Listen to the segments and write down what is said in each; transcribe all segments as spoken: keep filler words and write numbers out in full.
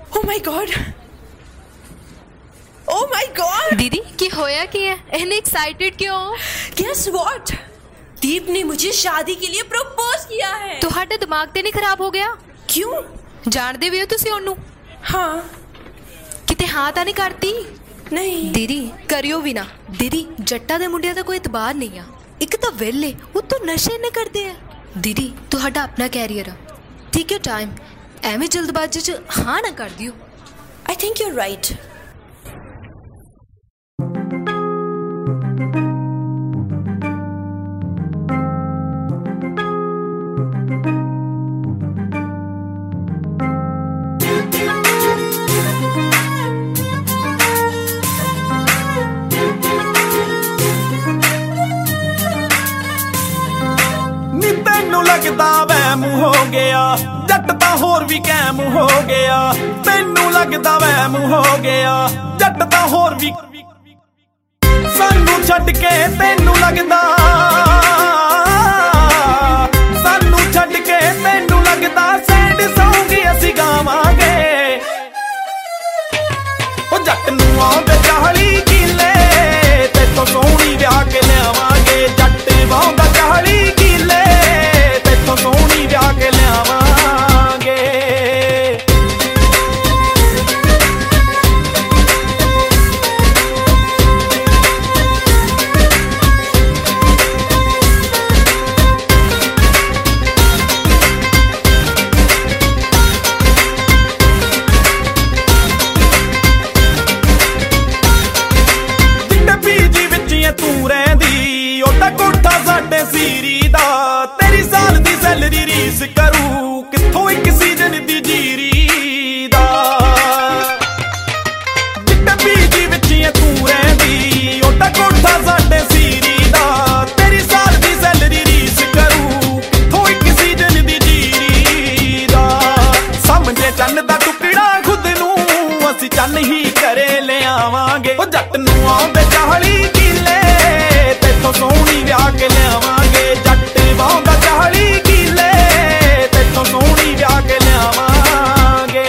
Oh my God! Oh my God! दीदी की होया की है? इतने एक्साइटेड क्यों? Guess what? दीप ने मुझे शादी के लिए प्रपोज किया है। ਤੁਹਾਡਾ ਦਿਮਾਗ ਤੇ ਨਹੀਂ ਖਰਾਬ ਹੋ ਗਿਆ? क्यों? ਜਾਣਦੇ ਵੀ ਹੋ ਤੁਸੀਂ ਉਹਨੂੰ? हाँ। ਕਿਤੇ ਹਾਂ ਤਾਂ ਨਹੀਂ ਕਰਤੀ? नहीं। ਦੀਦੀ ਕਰਿਓ ਵੀ ਨਾ। ਦੀਦੀ ਜੱਟਾਂ ਦੇ ਮੁੰਡਿਆਂ ਦਾ ਕੋਈ ਇਤਬਾਰ ਨਹੀਂ ਆ। ਇੱਕ ਤਾਂ ਵਿਹਲੇ ਉੱਤੋਂ ਨਸ਼ੇ ਨੇ ਕਰਦੇ ਆ। ਦੀਦੀ ਤੁਹਾਡਾ ਆਪਣਾ ਕੈਰੀਅਰ ਆ, ਠੀਕ ਹੈ ਟਾਈਮ, ਐਵੇਂ ਜਲਦਬਾਜ਼ੀ 'ਚ ਹਾਂ ਨਾ ਕਰ ਦਿਓ। I think you're right. लगदा वहम हो गया जट तां होर भी कैम हो गया। तैनू लगदा वहम हो गया जट तां होर भी सानू छड्ड के तैनू लगदा सानू छड्ड के तैनू लगदा सैड सौंगी असीं गावांगे। ओ जट नूं आउंदे चाली किले तैथों सोहणी विआह के लिआवांगे। जट वाहुंदा चाली किले सोहनी विआह के लिआवांगे। ਪੀਜੀ ਵਿੱਚ ਐ ਤੂੰ ਰਹਿੰਦੀ ਉਹਦਾ ਕੋਠਾ ਸਾਡੇ ਸੀਰੀ ਦਾ। ਤੇਰੀ ਸਾਲ ਦੀ ਸੈਲਰੀ ਰੀਸ ਕਰੂ ਕਿੱਥੋਂ ਇੱਕ ਸੀਜ਼ਨ ਦੀ ਜੀਰੀ ਦਾ। ਜਿੱਦਾਂ ਪੀਜੀ ਵਿੱਚ ਐ ਤੂੰ ਰਹਿੰਦੀ ਉਹਦਾ ਕੋਠਾ ਸਾਡੇ ਸੀਰੀ ਦਾ। ਤੇਰੀ ਸਾਲ ਦੀ ਸੈਲਰੀ ਰੀਸ ਕਰੂ ਕਿੱਥੋਂ ਇੱਕ ਸੀਜ਼ਨ ਦੀ ਜੀਰੀ ਦਾ। ਸਮਝੇ ਚੰਨ ਦਾ ਟੁਕੜਾ ਖੁਦ ਨੂੰ ਅਸੀਂ ਚੰਨ ਹੀ ਘਰੇ ਲਿਆਵਾਂਗੇ। ਉਹ ਜੱਟ ਨੂੰ ਆਉਂਦੇ ਚਾਲੀ ਕਿਲੇ ਤੈਥੋਂ ਸੋਹਣੀ ਵਿਆਹ ਕੇ ਲਿਆਵਾਂਗੇ। ਜੱਟ ਵਾਹੁੰਦਾ ਚਾਲੀ ਕਿਲੇ ਤੈਥੋਂ ਸੋਹਣੀ ਵਿਆਹ ਕੇ ਲਿਆਵਾਂਗੇ।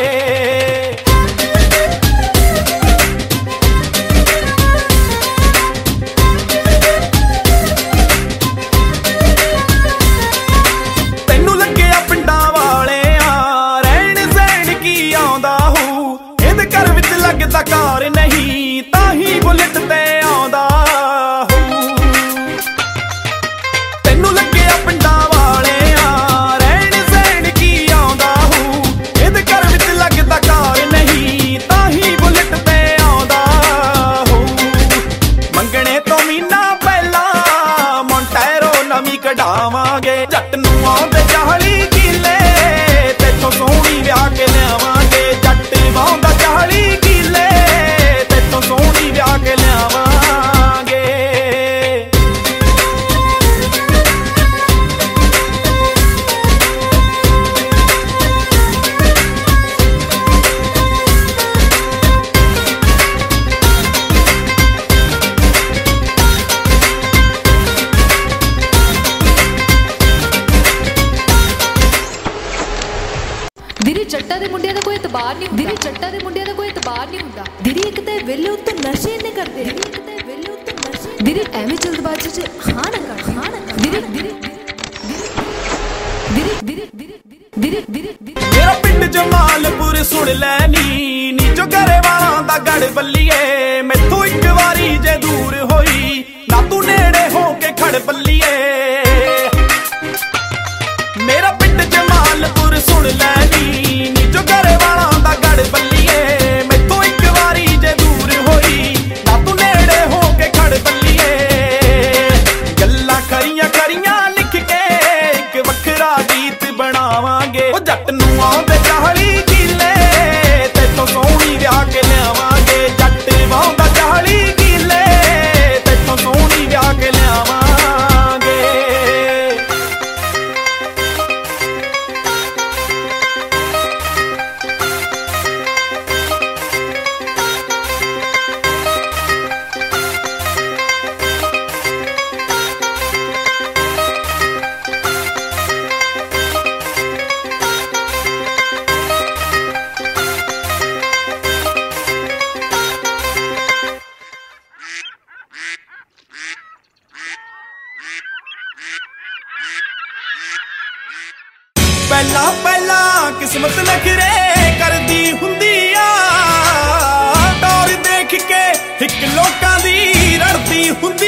ਤੈਨੂੰ ਲੱਗਿਆ ਪਿੰਡਾਂ ਵਾਲਿਆਂ ਰਹਿਣ ਸਹਿਣ ਕੀ ਆਉਂਦਾ ਹੂ। ਇਹਦੇ ਘਰ ਵਿੱਚ ਲੱਗਦਾ ਕਾਰ ਨਹੀਂ ਤਾਂ ਹੀ ਬੁਲਟ ਤੇ ਆਉਂਦਾ ਹੂ। ਤੈਨੂੰ ਲੱਗਿਆ ਪਿੰਡਾਂ ਵਾਲਿਆਂ ਰਹਿਣ ਸਹਿਣ ਕੀ ਆਉਂਦਾ ਹੂ। ਇਹਦੇ ਘਰ ਵਿੱਚ ਲੱਗਦਾ ਕਾਰ ਨਹੀਂ ਤਾਂ ਹੀ ਬੁਲਟ ਤੇ ਆਉਂਦਾ ਹੂ। ਮੰਗਣੇ ਤੋਂ ਮਹੀਨਾ ਪਹਿਲਾਂ ਮੌਂਟੈਰੋ ਨਵੀਂ ਕਢਾਵਾਂਗੇ। ਜੱਟ ਨੂੰ ਆਉਂਦੇ ਚਾਲੀ ਕਿਲੇ ਤੈਥੋਂ ਸੋਹਣੀ ਵਿਆਹ ਕੇ ਲਿਆਵਾਂਗੇ। ਜੱਟ ਵਾਹੁੰਦਾ ਚਾਲੀ ਕਿਲੇ ਤੈਥੋਂ ਸੋਹਣੀ ਵਿਆਹ ਕੇ ਲਿਆਵਾਂਗੇ। ਦੀਦੀ ਜੱਟਾਂ ਦੇ ਮੁੰਡਿਆਂ ਦਾ ਕੋਈ ਇਤਬਾਰ ਨਹੀਂ। ਦੀਦੀ ਜੱਟਾਂ ਦੇ ਮੁੰਡਿਆਂ ਦਾ ਕੋਈ ਇਤਬਾਰ ਨਹੀਂ ਹੁੰਦਾ। ਦੀਦੀ ਇੱਕ ਤਾਂ ਵਿਹਲੇ ਉੱਤੋਂ ਨਸ਼ੇ ਨੇ ਕਰਦੇ। ਦੀਦੀ ਇੱਕ ਤਾਂ ਵਿਹਲੇ ਉੱਤੋਂ ਨਸ਼ੇ। ਦੀਦੀ ਐਵੇਂ ਜਲਦਬਾਜ਼ੀ 'ਚ ਹਾਂ ਨਾ ਕਰ। ਹਾਂ ਨਾ ਕਰ। ਦੀਦੀ ਦੀਦੀ ਦੀਦੀ ਦੀਦੀ ਦੀਦੀ ਦੀਦੀ ਦੀਦੀ ਮੇਰਾ ਪਿੰਡ ਜਮਾਲਪੁਰ ਸੁਣ ਲੈ ਨੀ ਨੀ ਜੋ ਘਰੇ ਵਾਲਾਂ ਦਾ ਗੜ ਬੱਲੀਏ। ਮੈਥੋਂ ਇੱਕ ਵਾਰੀ ਜੇ ਦੂਰ ਹੋਈ ਨਾ ਤੂੰ ਨੇੜੇ ਹੋ ਕੇ ਖੜ ਬੱਲੀਏ। ਮੇਰਾ ਪਿੰਡ ਜਮਾਲਪੁਰ ਸੁਣ ਲੈ ਨੀ ਨੀ ਜੋ ਘਰੇ ਵਾਲਾਂ ਦਾ ਗੜ ਬੱਲੀਏ। ਮੈਥੋਂ ਇੱਕ ਵਾਰੀ ਜੇ ਦੂਰ ਹੋਈ ਨਾ ਤੂੰ ਨੇੜੇ ਹੋ ਕੇ ਖੜ ਬੱਲੀਏ। ਗੱਲਾਂ ਕਰੀਆਂ ਕਰੀਆਂ ਲਿਖ ਕੇ ਇੱਕ ਵੱਖਰਾ ਗੀਤ ਬਣਾਵਾਂਗੇ। ਉਹ ਜੱਟ ਨੂੰ ਆਉਂਦੇ ਚਾਲੀ ਕਿਲੇ ਤੈਥੋਂ ਸੋਹਣੀ ਵਿਆਹ ਕੇ ਲਿਆਵਾਂਗੇ। ਜੱਟ ਵਾਹੁੰਦਾ ਚਾਲੀ ਕਿਲੇ ਤੈਥੋਂ ਸੋਹਣੀ ਵਿਆਹ ਕੇ ਲਿਆਵਾਂਗੇ। ਪਹਿਲਾਂ ਪਹਿਲਾਂ ਕਿਸਮਤ ਨਖਰੇ ਕਰਦੀ ਹੁੰਦੀ ਆ ਟੌਰ ਦੇਖ ਕੇ ਇੱਕ ਲੋਕਾਂ ਦੀ ਰੜਦੀ ਹੁੰਦੀ